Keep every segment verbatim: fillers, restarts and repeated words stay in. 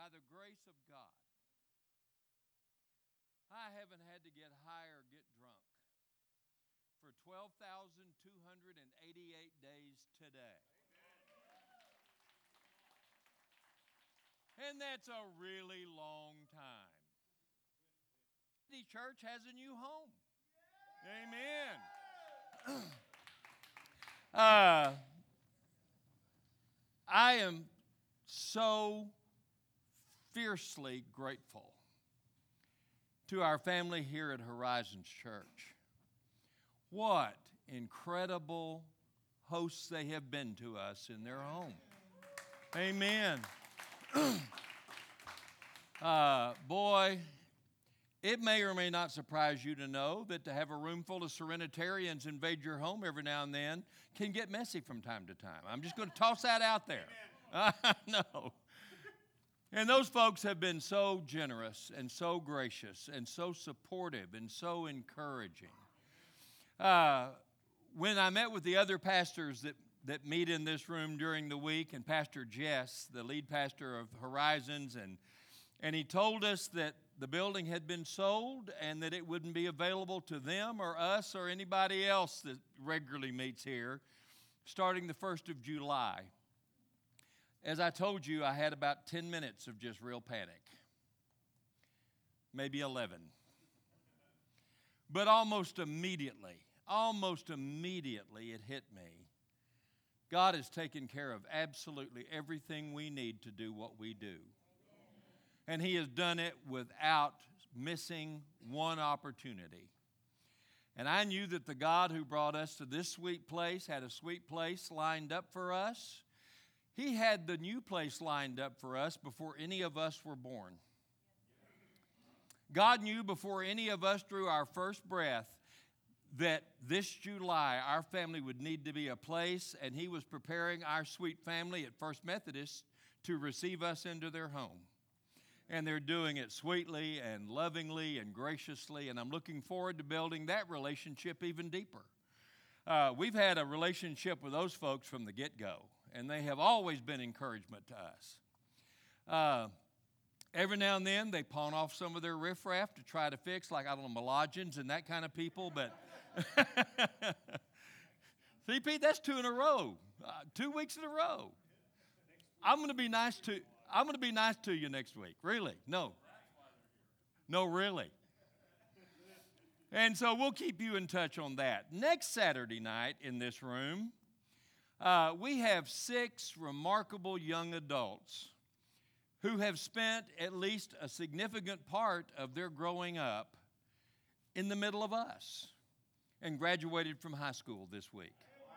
by the grace of God, I haven't had to get high or get drunk for twelve thousand two hundred eighty-eight days today. And that's a really long time. The church has a new home. Amen. uh, I am so fiercely grateful to our family here at Horizons Church. What incredible hosts they have been to us in their home. Amen. uh, boy, it may or may not surprise you to know that to have a room full of Serenitarians invade your home every now and then can get messy from time to time. I'm just going to toss that out there. I know. And those folks have been so generous and so gracious and so supportive and so encouraging. Uh, when I met with the other pastors that, that meet in this room during the week, and Pastor Jess, the lead pastor of Horizons, and, and he told us that the building had been sold and that it wouldn't be available to them or us or anybody else that regularly meets here starting the first of July. As I told you, I had about ten minutes of just real panic, maybe eleven. But almost immediately, almost immediately it hit me. God has taken care of absolutely everything we need to do what we do. And He has done it without missing one opportunity. And I knew that the God who brought us to this sweet place had a sweet place lined up for us. He had the new place lined up for us before any of us were born. God knew before any of us drew our first breath that this July our family would need to be a place, and He was preparing our sweet family at First Methodist to receive us into their home. And they're doing it sweetly and lovingly and graciously, and I'm looking forward to building that relationship even deeper. Uh, we've had a relationship with those folks from the get-go, and they have always been encouragement to us. Uh, every now and then, they pawn off some of their riffraff to try to fix, like, I don't know, Melodgens and that kind of people, but see, Pete, that's two in a row, uh, two weeks in a row. I'm going to be nice to I'm going to be nice to you next week. Really? No. No, really. And so we'll keep you in touch on that. Next Saturday night in this room, uh, we have six remarkable young adults who have spent at least a significant part of their growing up in the middle of us and graduated from high school this week.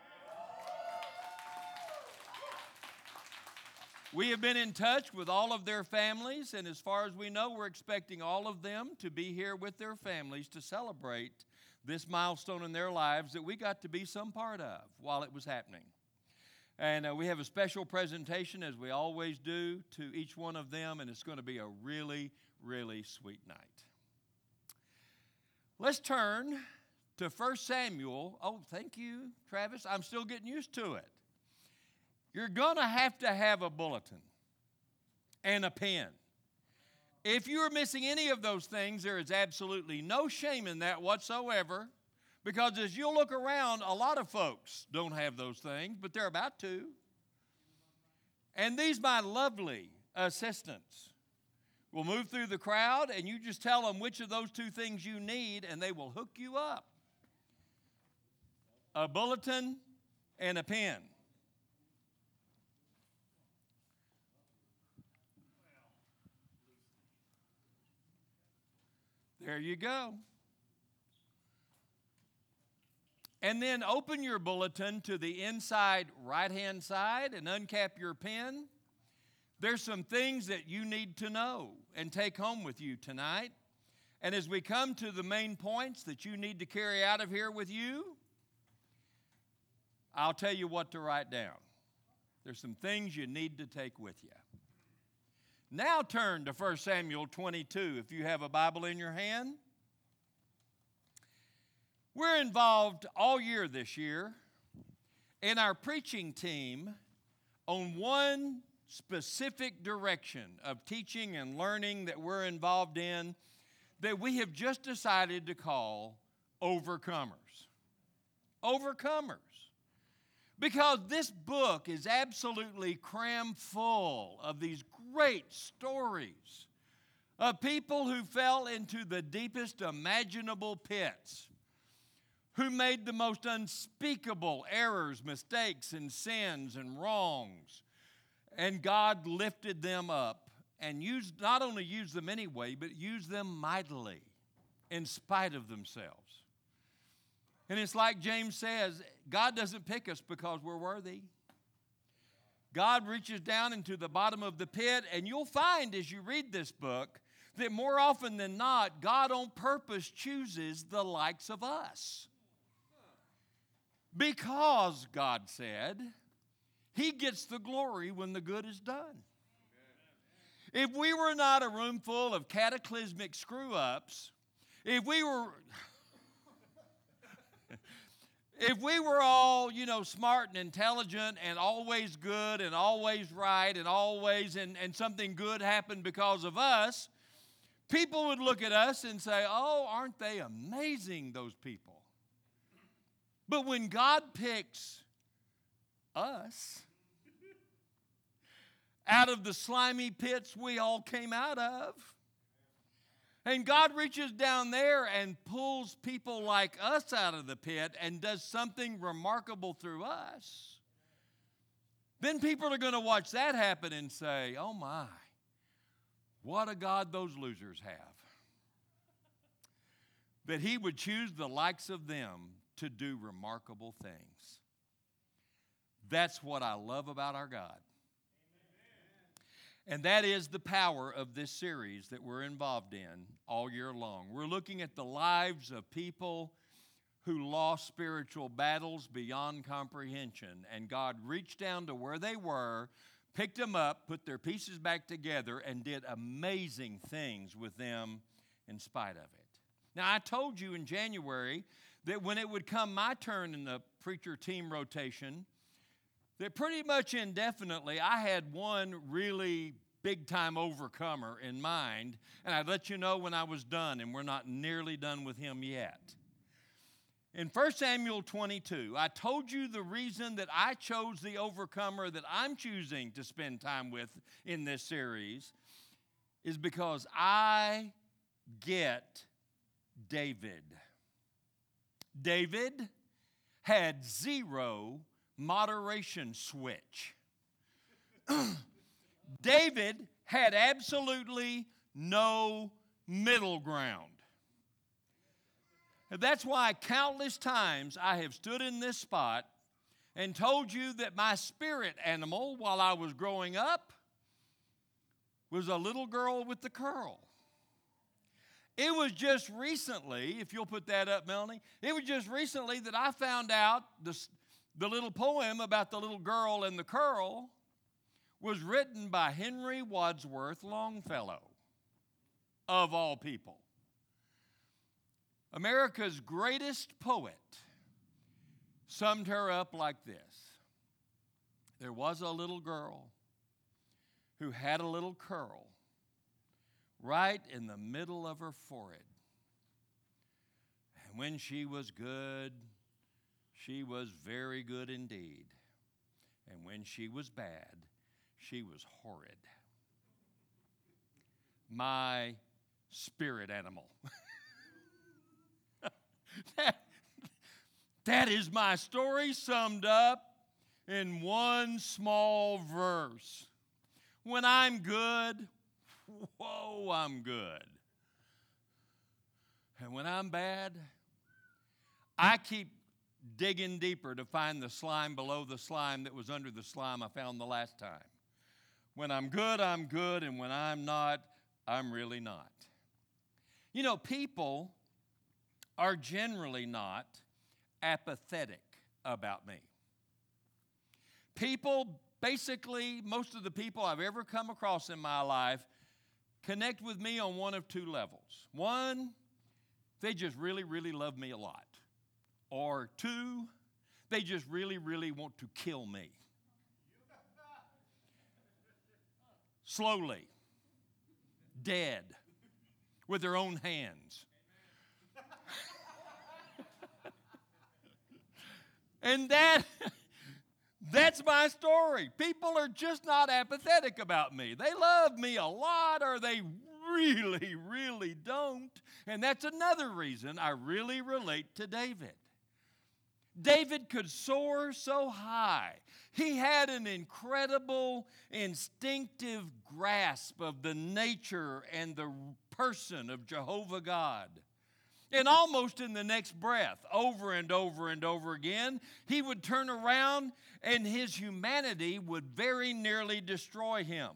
We have been in touch with all of their families, and as far as we know, we're expecting all of them to be here with their families to celebrate this milestone in their lives that we got to be some part of while it was happening. And uh, we have a special presentation, as we always do, to each one of them, and it's going to be a really, really sweet night. Let's turn to First Samuel. Oh, thank you, Travis. I'm still getting used to it. You're going to have to have a bulletin and a pen. If you are missing any of those things, there is absolutely no shame in that whatsoever, because as you'll look around, a lot of folks don't have those things, but they're about to. And these, my lovely assistants, will move through the crowd, and you just tell them which of those two things you need, and they will hook you up. A bulletin and a pen. There you go. And then open your bulletin to the inside right-hand side and uncap your pen. There's some things that you need to know and take home with you tonight. And as we come to the main points that you need to carry out of here with you, I'll tell you what to write down. There's some things you need to take with you. Now turn to First Samuel twenty-two if you have a Bible in your hand. We're involved all year this year in our preaching team on one specific direction of teaching and learning that we're involved in that we have just decided to call Overcomers. Overcomers. Because this book is absolutely crammed full of these great stories of people who fell into the deepest imaginable pits, who made the most unspeakable errors, mistakes, and sins and wrongs. And God lifted them up and used, not only used them anyway, but used them mightily in spite of themselves. And it's like James says, God doesn't pick us because we're worthy. God reaches down into the bottom of the pit, and you'll find as you read this book that more often than not, God on purpose chooses the likes of us. Because, God said, He gets the glory when the good is done. If we were not a room full of cataclysmic screw-ups, if we were... If we were all, you know, smart and intelligent and always good and always right and always, and, and something good happened because of us, people would look at us and say, oh, aren't they amazing, those people? But when God picks us out of the slimy pits we all came out of, and God reaches down there and pulls people like us out of the pit and does something remarkable through us, then people are going to watch that happen and say, oh my, what a God those losers have. That He would choose the likes of them to do remarkable things. That's what I love about our God. And that is the power of this series that we're involved in all year long. We're looking at the lives of people who lost spiritual battles beyond comprehension. And God reached down to where they were, picked them up, put their pieces back together, and did amazing things with them in spite of it. Now, I told you in January that when it would come my turn in the preacher team rotation, that pretty much indefinitely I had one really big-time overcomer in mind, and I'd let you know when I was done, and we're not nearly done with him yet. In First Samuel twenty-two, I told you the reason that I chose the overcomer that I'm choosing to spend time with in this series is because I get David. David had zero moderation switch. David had absolutely no middle ground. And that's why countless times I have stood in this spot and told you that my spirit animal while I was growing up was a little girl with the curl. It was just recently, if you'll put that up, Melanie, it was just recently that I found out the The little poem about the little girl and the curl was written by Henry Wadsworth Longfellow, of all people. America's greatest poet summed her up like this. There was a little girl who had a little curl right in the middle of her forehead. And when she was good, she was very good indeed. And when she was bad, she was horrid. My spirit animal. that, that is my story summed up in one small verse. When I'm good, whoa, I'm good. And when I'm bad, I keep digging deeper to find the slime below the slime that was under the slime I found the last time. When I'm good, I'm good, and when I'm not, I'm really not. You know, people are generally not apathetic about me. People, basically, most of the people I've ever come across in my life connect with me on one of two levels. One, they just really, really love me a lot. Or two, they just really, really want to kill me. slowly, dead, with their own hands. And that, that's my story. People are just not apathetic about me. They love me a lot, or they really, really don't. And that's another reason I really relate to David. David could soar so high. He had an incredible instinctive grasp of the nature and the person of Jehovah God. And almost in the next breath, over and over and over again, he would turn around and his humanity would very nearly destroy him.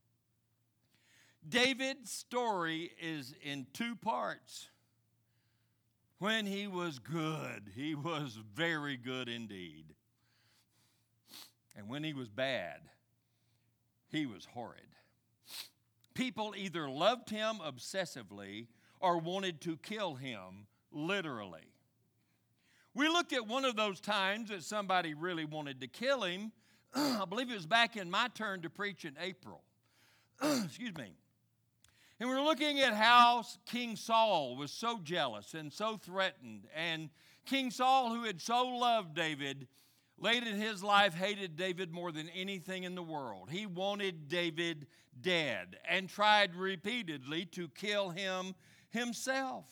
David's story is in two parts. When he was good, he was very good indeed. And when he was bad, he was horrid. People either loved him obsessively or wanted to kill him literally. We looked at one of those times that somebody really wanted to kill him. I believe it was back in my turn to preach in April. Excuse me. And we're looking at how King Saul was so jealous and so threatened. And King Saul, who had so loved David, late in his life hated David more than anything in the world. He wanted David dead and tried repeatedly to kill him himself.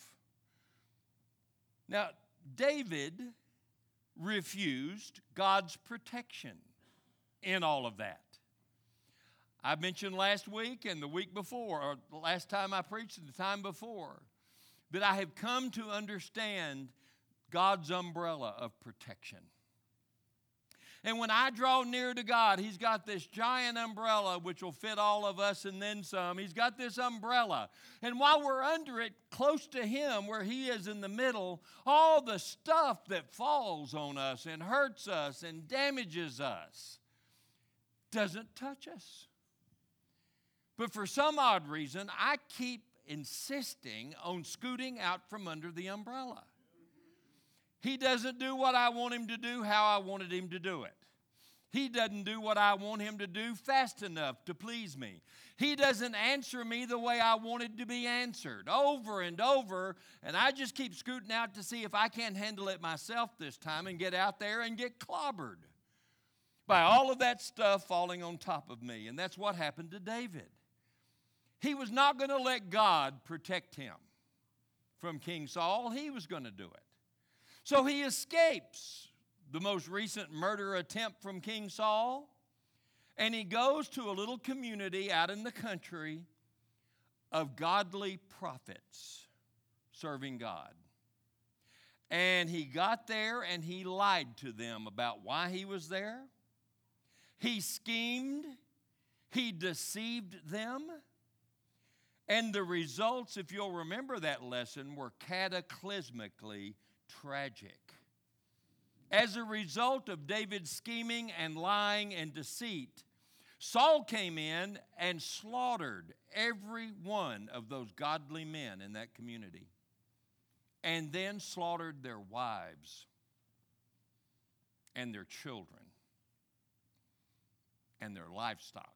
Now, David refused God's protection in all of that. I mentioned last week and the week before, or the last time I preached and the time before, that I have come to understand God's umbrella of protection. And when I draw near to God, He's got this giant umbrella which will fit all of us and then some. He's got this umbrella. And while we're under it, close to Him, where He is in the middle, all the stuff that falls on us and hurts us and damages us doesn't touch us. But for some odd reason, I keep insisting on scooting out from under the umbrella. He doesn't do what I want him to do how I wanted him to do it. He doesn't do what I want him to do fast enough to please me. He doesn't answer me the way I wanted to be answered over and over, and I just keep scooting out to see if I can't handle it myself this time and get out there and get clobbered by all of that stuff falling on top of me. And that's what happened to David. He was not going to let God protect him from King Saul. He was going to do it. So he escapes the most recent murder attempt from King Saul, and he goes to a little community out in the country of godly prophets serving God. And he got there and he lied to them about why he was there. He schemed. He deceived them. And the results, if you'll remember that lesson, were cataclysmically tragic. As a result of David's scheming and lying and deceit, Saul came in and slaughtered every one of those godly men in that community, and then slaughtered their wives and their children and their livestock.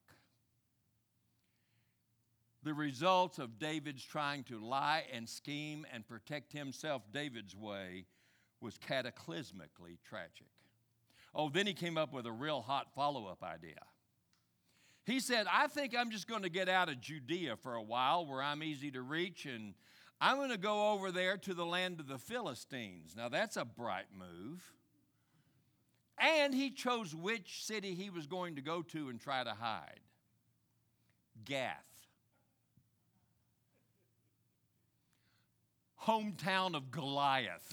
The results of David's trying to lie and scheme and protect himself David's way was cataclysmically tragic. Oh, then he came up with a real hot follow-up idea. He said, I think I'm just going to get out of Judea for a while where I'm easy to reach, and I'm going to go over there to the land of the Philistines. Now, that's a bright move. And he chose which city he was going to go to and try to hide. Gath. Hometown of Goliath.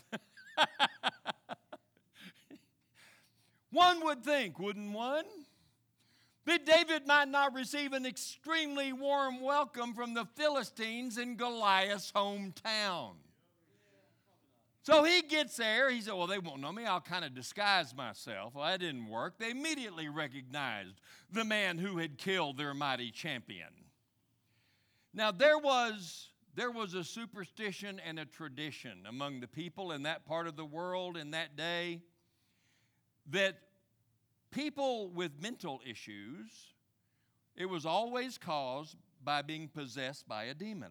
One would think, wouldn't one, that David might not receive an extremely warm welcome from the Philistines in Goliath's hometown. So he gets there. He said, well, they won't know me. I'll kind of disguise myself. Well, that didn't work. They immediately recognized the man who had killed their mighty champion. Now, there was... There was a superstition and a tradition among the people in that part of the world in that day that people with mental issues it was always caused by being possessed by a demon.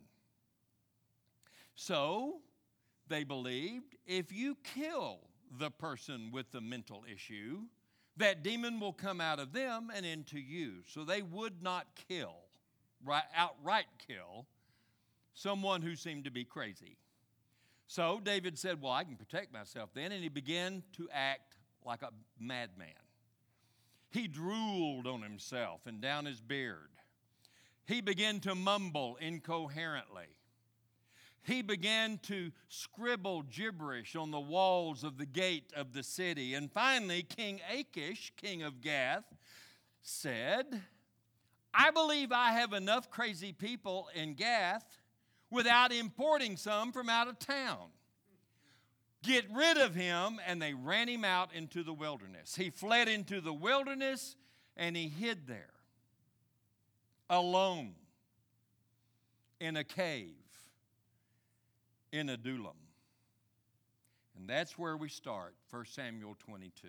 So they believed if you kill the person with the mental issue, that demon will come out of them and into you. So they would not kill, right, outright kill, someone who seemed to be crazy. So David said, well, I can protect myself then, and he began to act like a madman. He drooled on himself and down his beard. He began to mumble incoherently. He began to scribble gibberish on the walls of the gate of the city. And finally, King Achish, king of Gath, said, I believe I have enough crazy people in Gath without importing some from out of town. Get rid of him. And they ran him out into the wilderness. He fled into the wilderness and he hid there, alone, in a cave, in Adullam. And that's where we start, First Samuel twenty-two.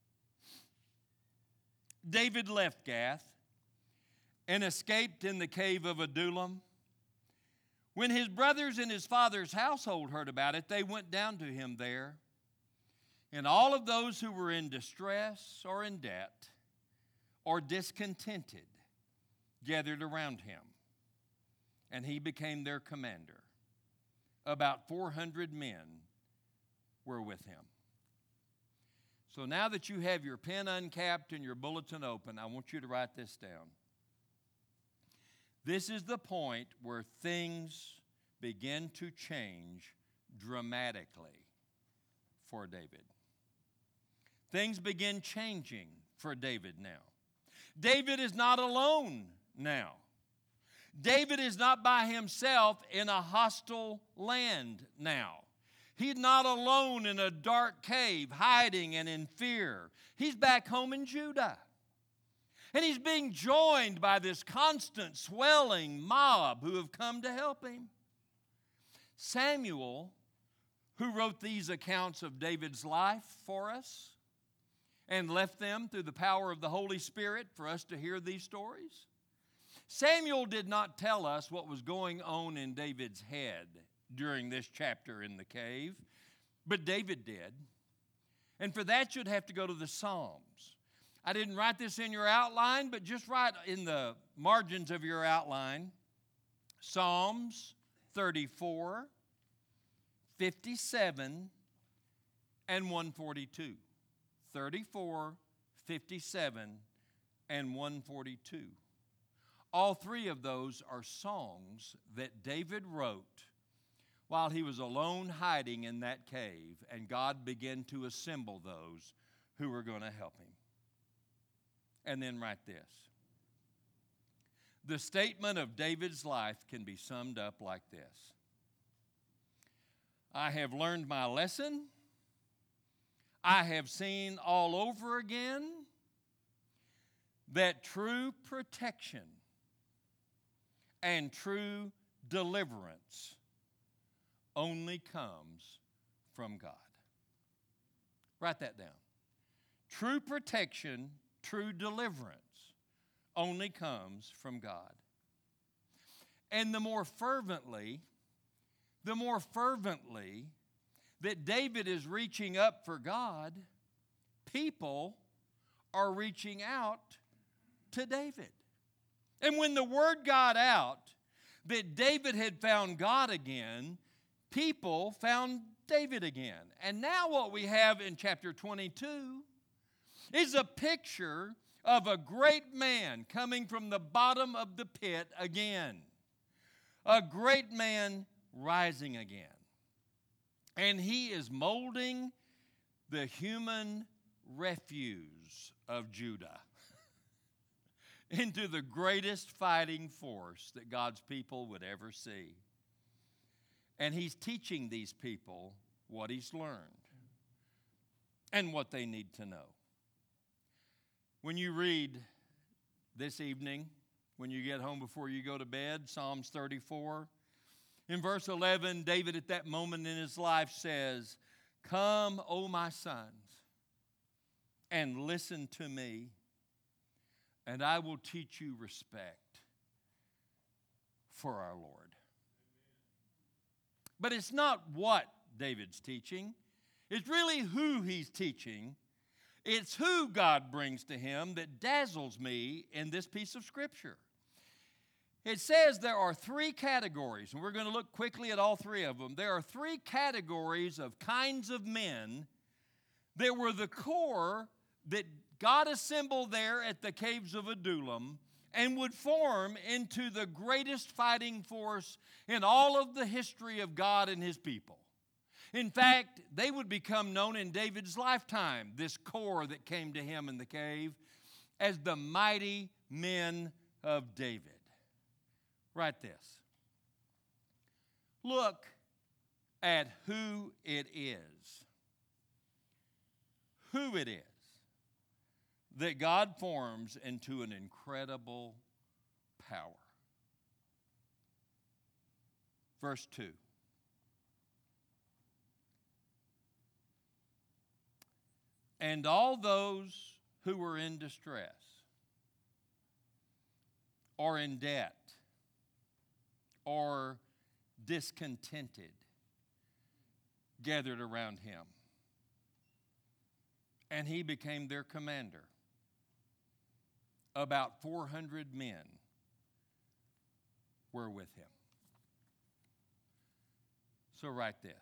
David left Gath and escaped in the cave of Adullam. When his brothers and his father's household heard about it, they went down to him there. And all of those who were in distress or in debt or discontented gathered around him. And he became their commander. About four hundred men were with him. So now that you have your pen uncapped and your bulletin open, I want you to write this down. This is the point where things begin to change dramatically for David. Things begin changing for David now. David is not alone now. David is not by himself in a hostile land now. He's not alone in a dark cave, hiding and in fear. He's back home in Judah. And he's being joined by this constant swelling mob who have come to help him. Samuel, who wrote these accounts of David's life for us and left them through the power of the Holy Spirit for us to hear these stories, Samuel did not tell us what was going on in David's head during this chapter in the cave, but David did. And for that, you'd have to go to the Psalms. I didn't write this in your outline, but just write in the margins of your outline, Psalms thirty-four, fifty-seven, and one forty-two. thirty-four, fifty-seven, and one forty-two. All three of those are songs that David wrote while he was alone hiding in that cave, and God began to assemble those who were going to help him. And then write this. The statement of David's life can be summed up like this. I have learned my lesson. I have seen all over again that true protection and true deliverance only comes from God. Write that down. True protection, true deliverance only comes from God. And the more fervently, the more fervently that David is reaching up for God, people are reaching out to David. And when the word got out that David had found God again, people found David again. And now what we have in chapter twenty-two is a picture of a great man coming from the bottom of the pit again. A great man rising again. And he is molding the human refuse of Judah into the greatest fighting force that God's people would ever see. And he's teaching these people what he's learned and what they need to know. When you read this evening, when you get home before you go to bed, Psalms thirty-four, in verse eleven, David at that moment in his life says, "Come, O my sons, and listen to me. and I will teach you respect for our Lord. But it's not what David's teaching. It's really who he's teaching. It's who God brings to him that dazzles me in this piece of Scripture. It says there are three categories, and we're going to look quickly at all three of them. There are three categories of kinds of men that were the core that God assembled there at the caves of Adullam and would form into the greatest fighting force in all of the history of God and his people. In fact, they would become known in David's lifetime, this core that came to him in the cave, as the mighty men of David. Write this. Look at who it is. Who it is that God forms into an incredible power. Verse two. And all those who were in distress or in debt or discontented gathered around him. And he became their commander. About four hundred men were with him. So write this.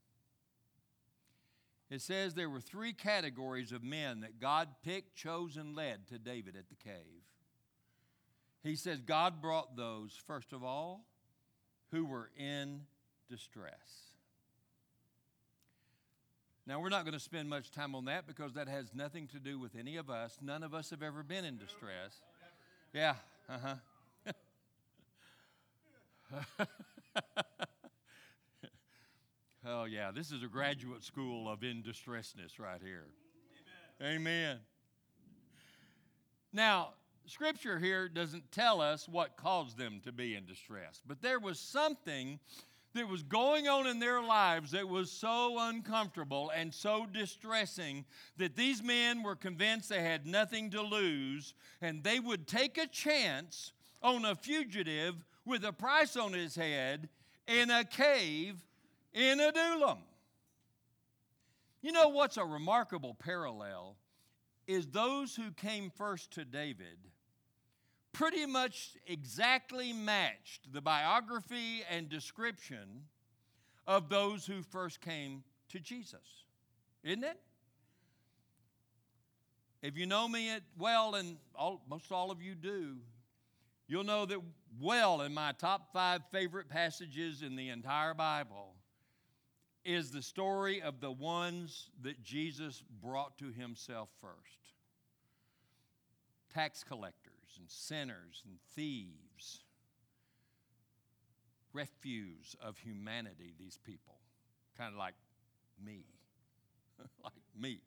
It says there were three categories of men that God picked, chose, and led to David at the cave. He says God brought those, first of all, who were in distress. Now, we're not going to spend much time on that because that has nothing to do with any of us. None of us have ever been in distress. Yeah, uh-huh. Oh, yeah, this is a graduate school of in distressness right here. Amen. Amen. Now, Scripture here doesn't tell us what caused them to be in distress, but there was something that was going on in their lives that was so uncomfortable and so distressing that these men were convinced they had nothing to lose, and they would take a chance on a fugitive with a price on his head in a cave in Adullam. You know what's a remarkable parallel is those who came first to David pretty much exactly matched the biography and description of those who first came to Jesus. Isn't it? If you know me well, and all, most all of you do, you'll know that well in my top five favorite passages in the entire Bible is the story of the ones that Jesus brought to himself first. Tax collectors and sinners and thieves. Refuse of humanity, these people. Kind of like me. Like me.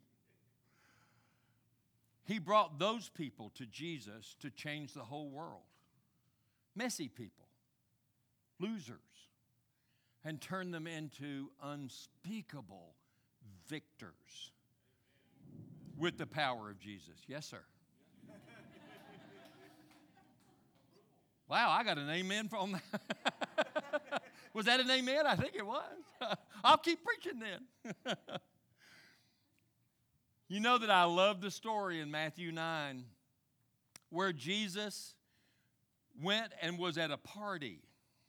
He brought those people to Jesus to change the whole world. Messy people. Losers. And turn them into unspeakable victors with the power of Jesus. Yes, sir. Wow, I got an amen from that. Was that an amen? I think it was. I'll keep preaching then. You know that I love the story in Matthew nine where Jesus went and was at a party.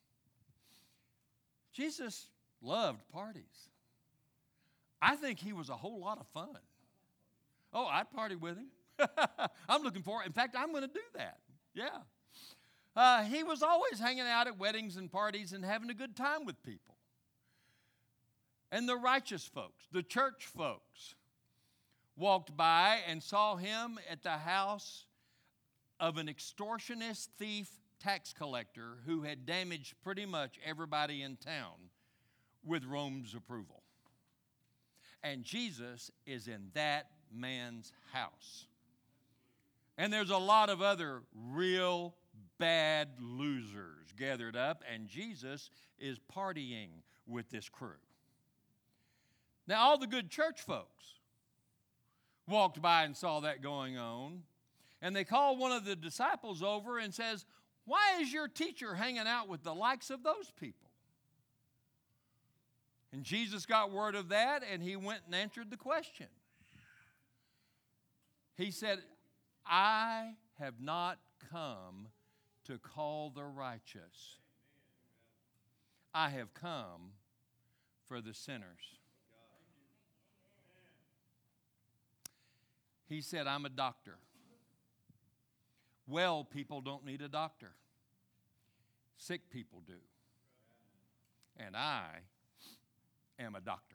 Jesus loved parties. I think he was a whole lot of fun. Oh, I'd party with him. I'm looking forward. In fact, I'm going to do that. Yeah. Uh, he was always hanging out at weddings and parties and having a good time with people. And the righteous folks, the church folks, walked by and saw him at the house of an extortionist thief tax collector who had damaged pretty much everybody in town with Rome's approval. And Jesus is in that man's house. And there's a lot of other real bad losers gathered up, and Jesus is partying with this crew. Now, all the good church folks walked by and saw that going on, And they call one of the disciples over and says, "Why is your teacher hanging out with the likes of those people?" And Jesus got word of that, and he went and answered the question. He said, "I have not come to call the righteous. I have come for the sinners." He said, "I'm a doctor. Well people don't need a doctor. Sick people do. And I am a doctor."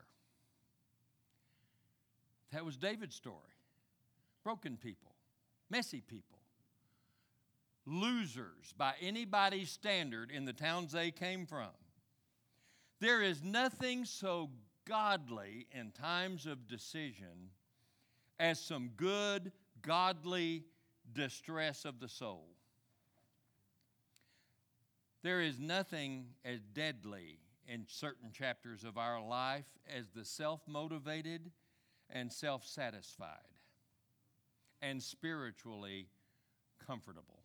That was David's story. Broken people, messy people, losers by anybody's standard in the towns they came from. There is nothing so godly in times of decision as some good, godly distress of the soul. There is nothing as deadly in certain chapters of our life as the self-motivated and self-satisfied and spiritually comfortable.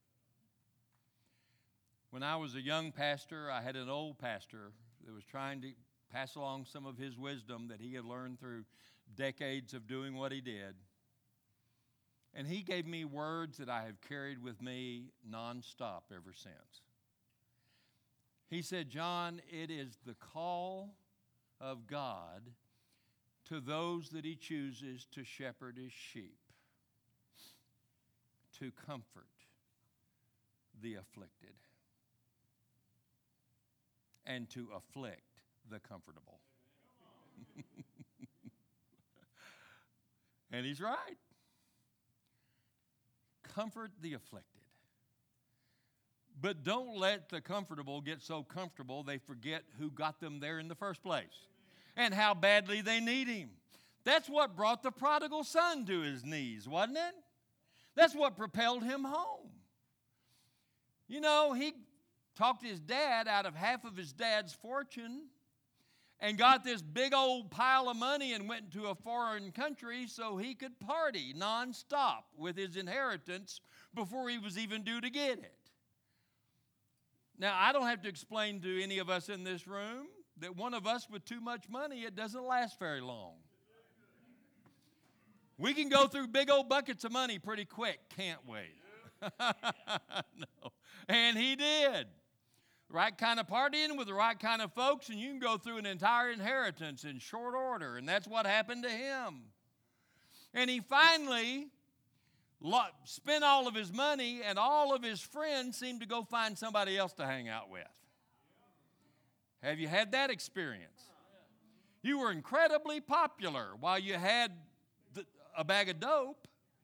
When I was a young pastor, I had an old pastor that was trying to pass along some of his wisdom that he had learned through decades of doing what he did. And he gave me words that I have carried with me nonstop ever since. He said, "John, it is the call of God to those that he chooses to shepherd his sheep, to comfort the afflicted, and to afflict the comfortable." And he's right. Comfort the afflicted. But don't let the comfortable get so comfortable they forget who got them there in the first place and how badly they need him. That's what brought the prodigal son to his knees, wasn't it? That's what propelled him home. You know, he talked his dad out of half of his dad's fortune and got this big old pile of money and went to a foreign country so he could party nonstop with his inheritance before he was even due to get it. Now, I don't have to explain to any of us in this room that one of us with too much money, it doesn't last very long. We can go through big old buckets of money pretty quick, can't we? No. And he did. Right kind of partying with the right kind of folks, and you can go through an entire inheritance in short order, and that's what happened to him. And he finally spent all of his money, and all of his friends seemed to go find somebody else to hang out with. Have you had that experience? You were incredibly popular while you had the, a bag of dope.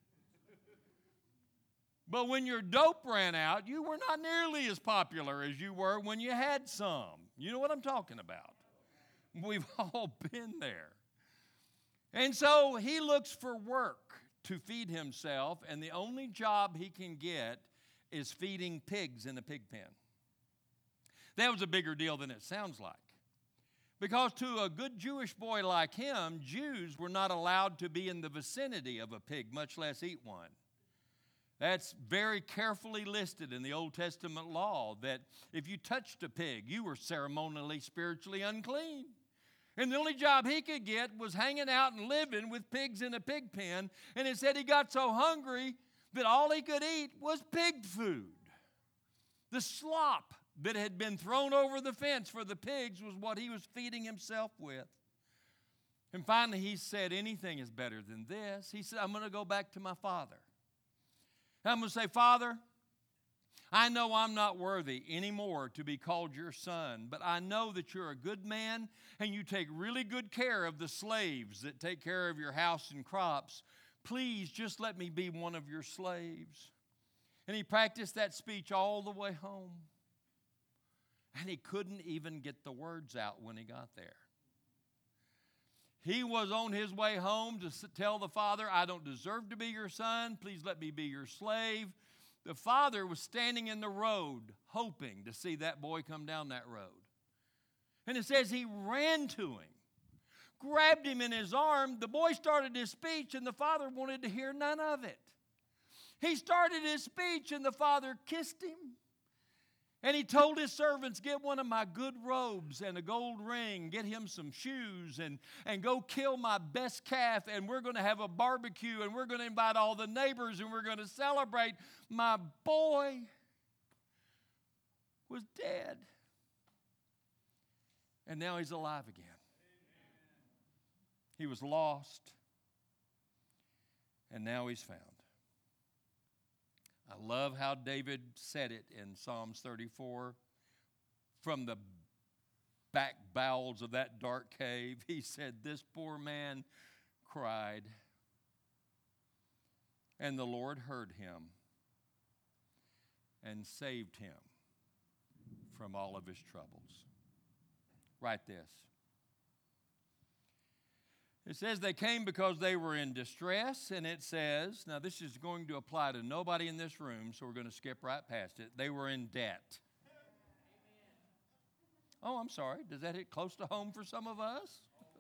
But when your dope ran out, you were not nearly as popular as you were when you had some. You know what I'm talking about. We've all been there. And so he looks for work to feed himself, and the only job he can get is feeding pigs in a pig pen. That was a bigger deal than it sounds like. Because to a good Jewish boy like him, Jews were not allowed to be in the vicinity of a pig, much less eat one. That's very carefully listed in the Old Testament law that if you touched a pig, you were ceremonially, spiritually unclean. And the only job he could get was hanging out and living with pigs in a pig pen. And it said he got so hungry that all he could eat was pig food. The slop that had been thrown over the fence for the pigs was what he was feeding himself with. And finally he said, anything is better than this. He said, I'm going to go back to my father. I'm going to say, Father, I know I'm not worthy anymore to be called your son, but I know that you're a good man and you take really good care of the slaves that take care of your house and crops. Please just let me be one of your slaves. And he practiced that speech all the way home. And he couldn't even get the words out when he got there. He was on his way home to tell the father, I don't deserve to be your son. Please let me be your slave. The father was standing in the road hoping to see that boy come down that road. And it says he ran to him, grabbed him in his arm. The boy started his speech, and the father wanted to hear none of it. He started his speech, and the father kissed him. And he told his servants, get one of my good robes and a gold ring, get him some shoes, and, and go kill my best calf, and we're going to have a barbecue, and we're going to invite all the neighbors, and we're going to celebrate. My boy was dead, and now he's alive again. He was lost, and now he's found. I love how David said it in Psalms thirty-four. From the back bowels of that dark cave, he said, this poor man cried, and the Lord heard him and saved him from all of his troubles. Write this. It says they came because they were in distress, and it says, now this is going to apply to nobody in this room, so we're going to skip right past it. They were in debt. Oh, I'm sorry. Does that hit close to home for some of us?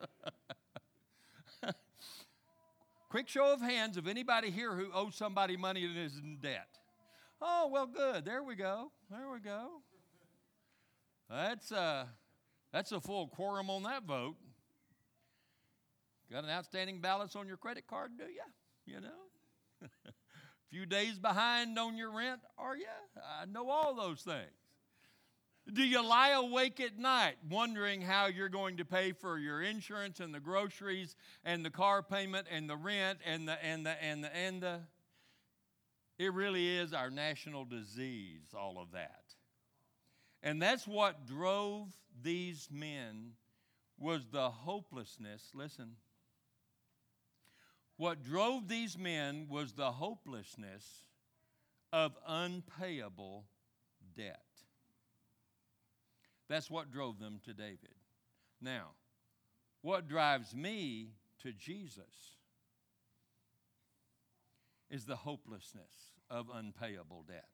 Quick show of hands of anybody here who owes somebody money and is in debt. Oh, well, good. There we go. There we go. That's, uh, that's a full quorum on that vote. Got an outstanding balance on your credit card, do you? You know? A few days behind on your rent, are you? I know all those things. Do you lie awake at night wondering how you're going to pay for your insurance and the groceries and the car payment and the rent and the, and the, and the, and the? It really is our national disease, all of that. And that's what drove these men was the hopelessness, listen, what drove these men was the hopelessness of unpayable debt. That's what drove them to David. Now, what drives me to Jesus is the hopelessness of unpayable debt.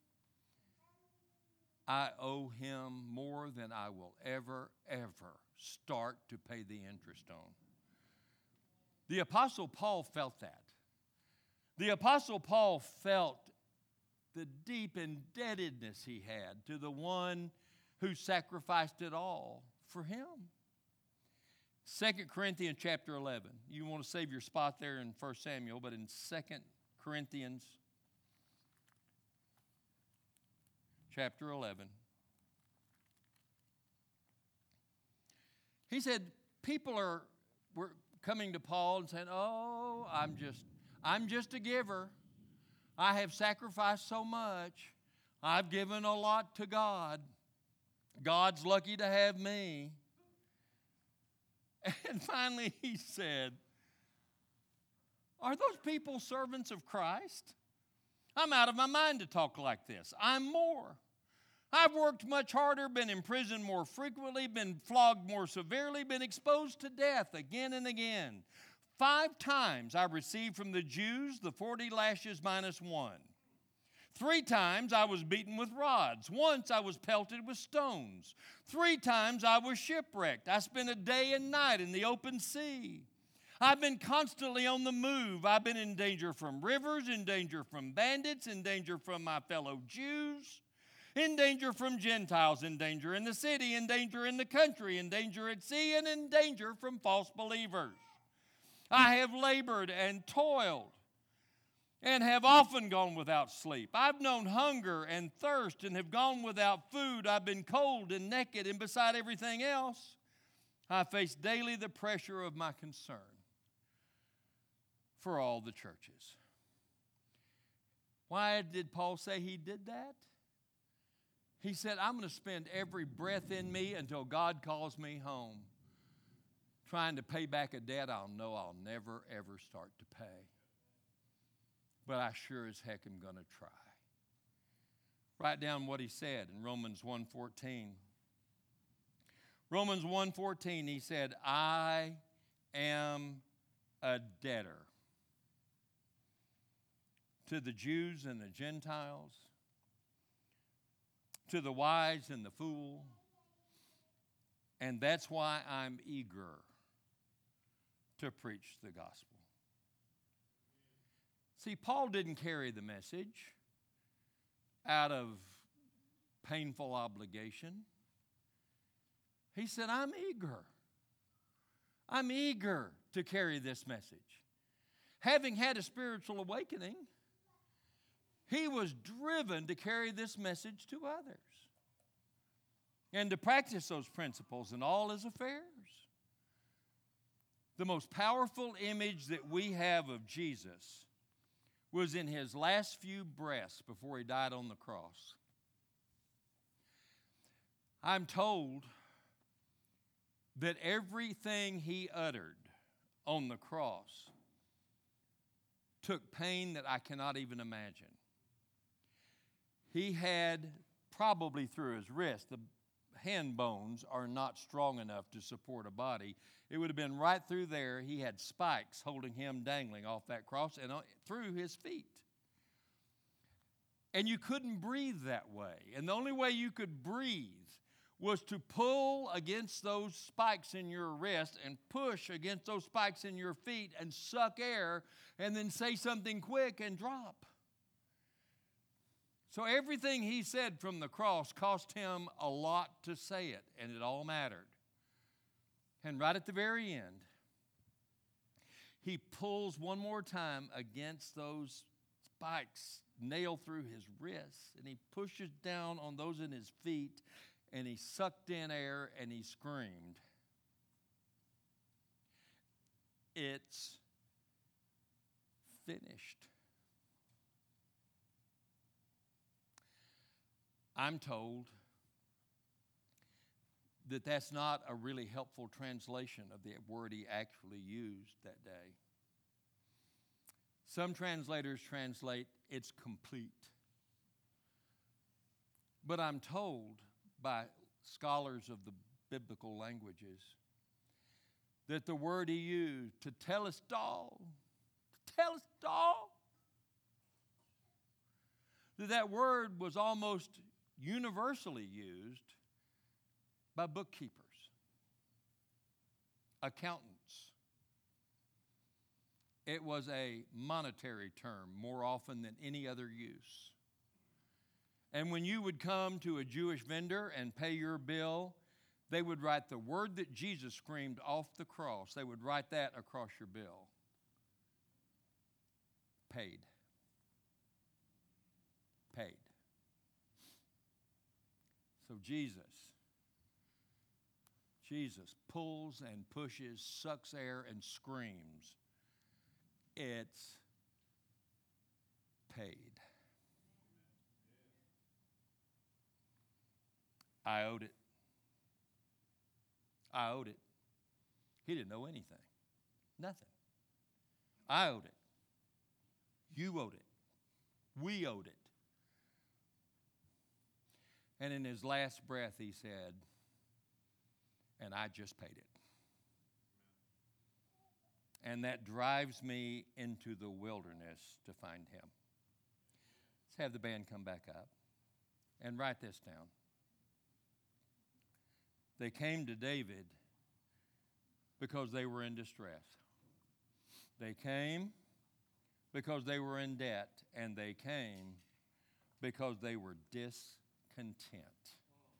I owe him more than I will ever, ever start to pay the interest on. The Apostle Paul felt that. The Apostle Paul felt the deep indebtedness he had to the one who sacrificed it all for him. Second Corinthians chapter eleven. You want to save your spot there in First Samuel, but in Second Corinthians chapter eleven. He said, people are were coming to Paul and saying, oh, I'm just, I'm just a giver. I have sacrificed so much. I've given a lot to God. God's lucky to have me. And finally he said, are those people servants of Christ? I'm out of my mind to talk like this. I'm more. I've worked much harder, been imprisoned more frequently, been flogged more severely, been exposed to death again and again. Five times I received from the Jews the forty lashes minus one. Three times I was beaten with rods. Once I was pelted with stones. Three times I was shipwrecked. I spent a day and night in the open sea. I've been constantly on the move. I've been in danger from rivers, in danger from bandits, in danger from my fellow Jews, in danger from Gentiles, in danger in the city, in danger in the country, in danger at sea, and in danger from false believers. I have labored and toiled and have often gone without sleep. I've known hunger and thirst and have gone without food. I've been cold and naked, and beside everything else, I face daily the pressure of my concern for all the churches. Why did Paul say he did that? He said, I'm going to spend every breath in me until God calls me home, trying to pay back a debt I'll know I'll never, ever start to pay. But I sure as heck am going to try. Write down what he said in Romans one fourteen. Romans one fourteen, he said, I am a debtor to the Jews and the Gentiles, to the wise and the fool, and that's why I'm eager to preach the gospel. See, Paul didn't carry the message out of painful obligation. He said, I'm eager. I'm eager to carry this message. Having had a spiritual awakening, he was driven to carry this message to others and to practice those principles in all his affairs. The most powerful image that we have of Jesus was in his last few breaths before he died on the cross. I'm told that everything he uttered on the cross took pain that I cannot even imagine. He had, probably through his wrist, the hand bones are not strong enough to support a body. It would have been right through there. He had spikes holding him dangling off that cross and through his feet. And you couldn't breathe that way. And the only way you could breathe was to pull against those spikes in your wrist and push against those spikes in your feet and suck air and then say something quick and drop. So everything he said from the cross cost him a lot to say it, and it all mattered. And right at the very end, he pulls one more time against those spikes nailed through his wrists, and he pushes down on those in his feet, and he sucked in air, and he screamed, "It's finished." I'm told that that's not a really helpful translation of the word he actually used that day. Some translators translate, "It's complete." But I'm told by scholars of the biblical languages that the word he used, tetelestai, tetelestai, that that word was almost universally used by bookkeepers, accountants. It was a monetary term more often than any other use. And when you would come to a Jewish vendor and pay your bill, they would write the word that Jesus screamed off the cross. They would write that across your bill. Paid. Paid. So Jesus, Jesus pulls and pushes, sucks air, and screams, "It's paid." I owed it. I owed it. He didn't owe anything. Nothing. I owed it. You owed it. We owed it. And in his last breath, he said, "And I just paid it." And that drives me into the wilderness to find him. Let's have the band come back up and write this down. They came to David because they were in distress. They came because they were in debt, and they came because they were discontent.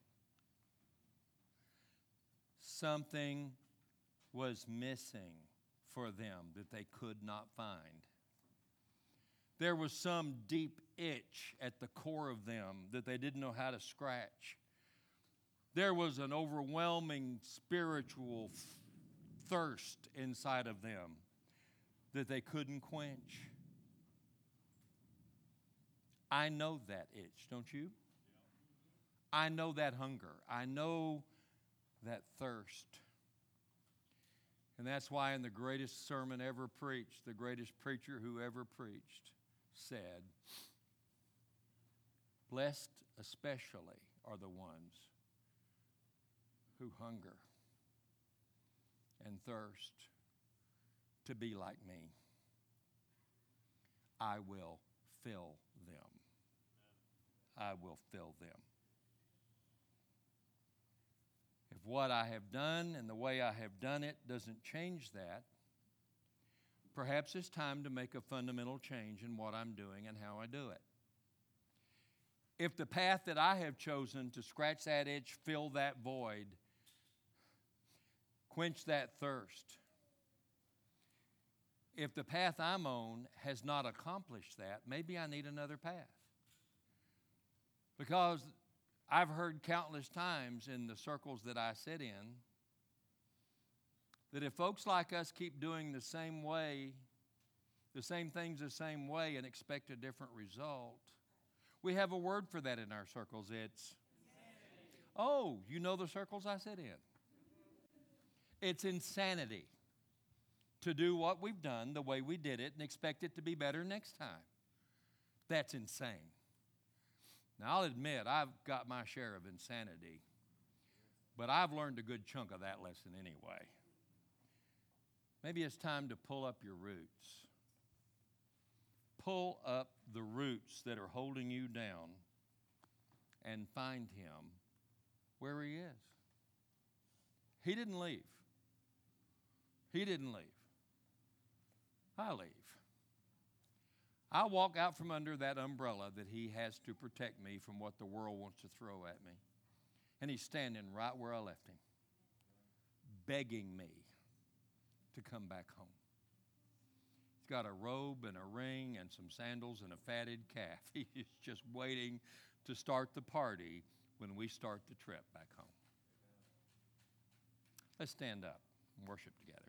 Something was missing for them that they could not find. There was some deep itch at the core of them that they didn't know how to scratch. There was an overwhelming spiritual thirst inside of them that they couldn't quench. I know that itch, don't you? I know that hunger. I know that thirst. And that's why in the greatest sermon ever preached, the greatest preacher who ever preached said, "Blessed especially are the ones who hunger and thirst to be like me. I will fill them." I will fill them. If what I have done and the way I have done it doesn't change that, perhaps it's time to make a fundamental change in what I'm doing and how I do it. If the path that I have chosen to scratch that itch, fill that void, quench that thirst, if the path I'm on has not accomplished that, maybe I need another path. Because I've heard countless times in the circles that I sit in that if folks like us keep doing the same way, the same things the same way and expect a different result, we have a word for that in our circles. It's, oh, you know the circles I sit in. It's insanity to do what we've done the way we did it and expect it to be better next time. That's insane. Now, I'll admit, I've got my share of insanity, but I've learned a good chunk of that lesson anyway. Maybe it's time to pull up your roots. Pull up the roots that are holding you down and find Him where He is. He didn't leave. He didn't leave. I leave. I walk out from under that umbrella that He has to protect me from what the world wants to throw at me. And He's standing right where I left Him, begging me to come back home. He's got a robe and a ring and some sandals and a fatted calf. He's just waiting to start the party when we start the trip back home. Let's stand up and worship together.